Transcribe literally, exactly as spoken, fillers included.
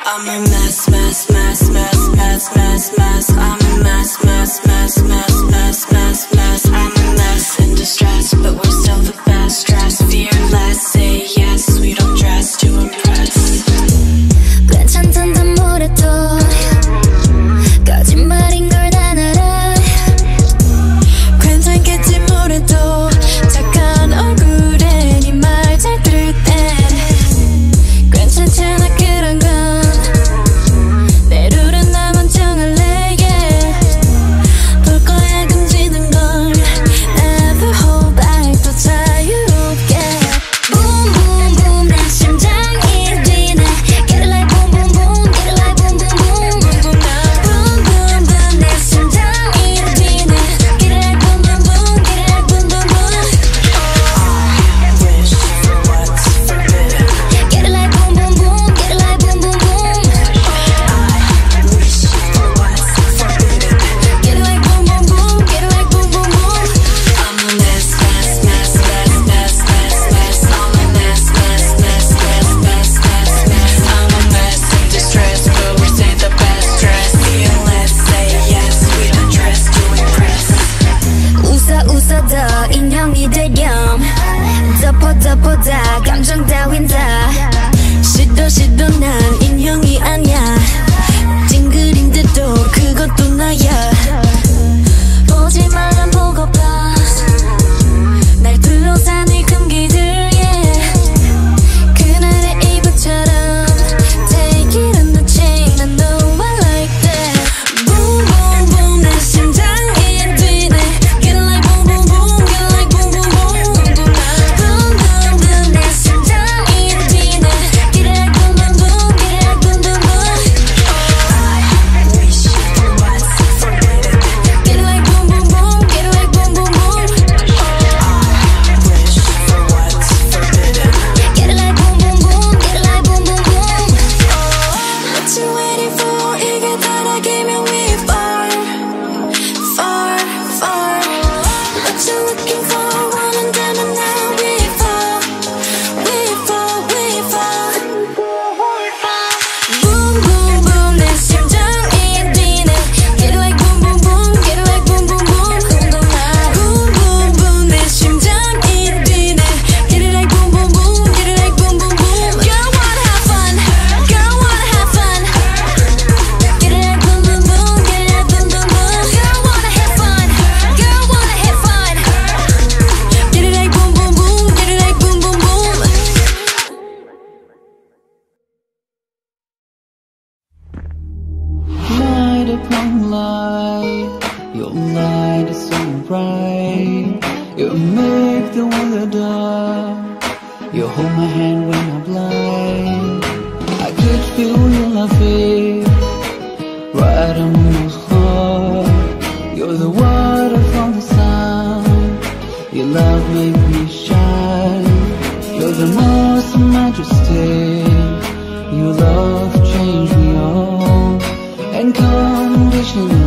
I'm a mess, mess, mess, mess, mess, mess, mess. I'm a mess, mess, mess, mess, mess, mess, mess. I'm a mess in distress, but we're still the best. Dress fearless, say yes. We don't dress to impress. 괜찮단다 뭐래도 거짓말인 걸 난 알아. 괜찮겠지 뭐래도 착한 얼굴에 네 말 잘 들을 땐 괜찮잖아 그런 건. 내 룰은 나만 정할래 yeah. 볼 거야 금지는 걸 Never hold back 더 자유롭게. Boom boom boom 내 심장이 뛰네. Get it like boom boom boom. Get it like boom boom boom. Boom boom boom 내 심장이 뛰네. Get it like boom boom boom. Get it like boom boom boom. I wish for what's forbidden. Get it like boom boom boom. Get it like boom boom boom. I wish for what's forbidden. Get it like boom boom boom. Get it like boom boom boom. I'm a mess, mess, mess, mess, mess, mess, mess. I'm a mess, mess, mess, mess, mess, mess, mess. I'm a mess in distress, but we say the best dress. Fearless, say yes. We don't dress to impress. 웃어 웃어 더 인형이 되렴. 덮어 덮어 다 감정 따윈 다 싫어 싫어 난 인형이 아니야. 찡그린데도 그것도 나야. 보지 말란 보고 봐. 날 둘러싼 이 금기들 yeah. 그날의 이불처럼 Take it on the chain. I know I like that. Boom boom boom 내 심장이 뛰네. Get it like boom boom boom. Get it like boom boom boom. Boom boom boom 내 심장이 뛰네. Get it like boom boom boom. Get it like boom boom boom. I wish for what's forbidden. Get it like boom boom boom. Get it like boom boom boom. I wish for what's forbidden. Get it like boom boom boom. Get it like boom boom boom. What you waiting for? 이게 다락이면 we far, far, far. What you looking for? 원한다면 now we fall, we fall, we fall. Boom boom boom 내 심장이 뛰네. Get it like boom boom boom. Get it like boom boom boom. Boom boom boom 내 심장이 뛰네. Get it like boom boom boom. Get it like boom boom boom. Girl wanna have fun. Girl wanna have fun. Get it like boom boom boom. Get it like boom boom boom. Girl wanna have fun. Girl wanna have fun. Get it like boom boom boom. Get it like boom boom boom. Light upon light, your light is so bright. You make the world dark. You hold my hand when I'm blind. I could feel your loving right on my heart. You're the water from the sun. Your love made me shine. You're the most majesty. Your love changed me all unconditionally.